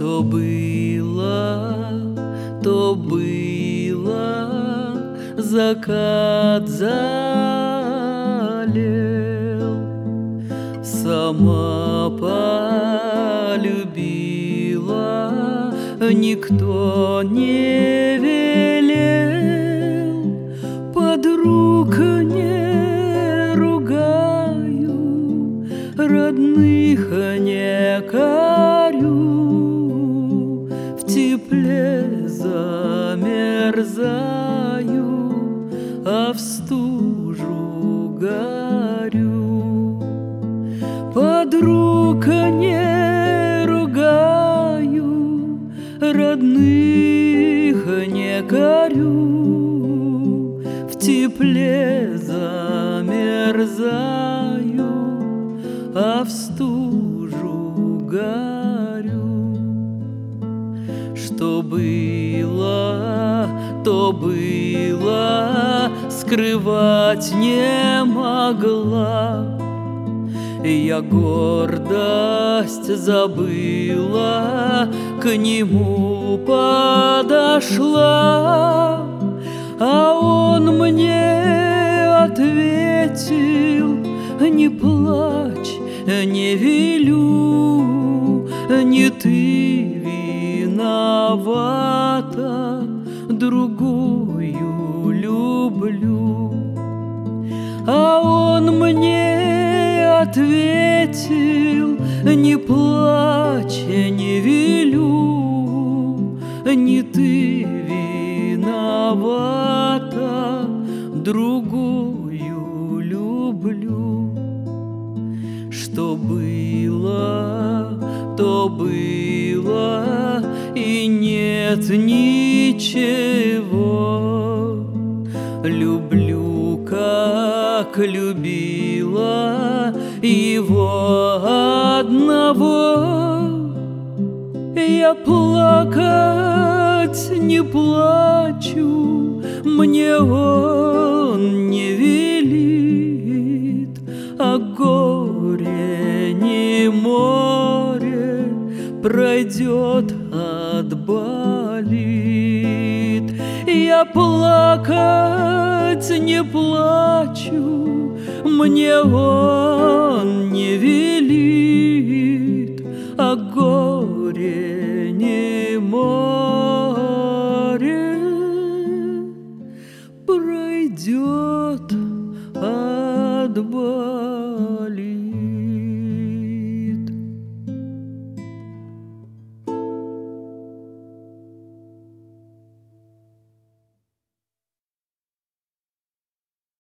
Что было, то было, закат залил, сама полюбила, никто не велел. Подруг не ругаю, родных не корю, в тепле замерзаю, а в стужу горю. Подруг не ругаю, родных не корю, в тепле замерзаю, а в стужу горю. Что было, то было, скрывать не могла. Я гордость забыла, к нему подошла, а он мне ответил: не плачь, не велю, не ты виновата, другую люблю. А он мне ответил: не плачь, не велю, не ты виновата, другую люблю. Что было, то было, и нет ничего. Люблю, как любила его одного. Я плакать не плачу, мне он не велит, а горе не море пройдет, отболит. Я плакать не плачу, мне он не велит, а горе не море пройдет, отболит.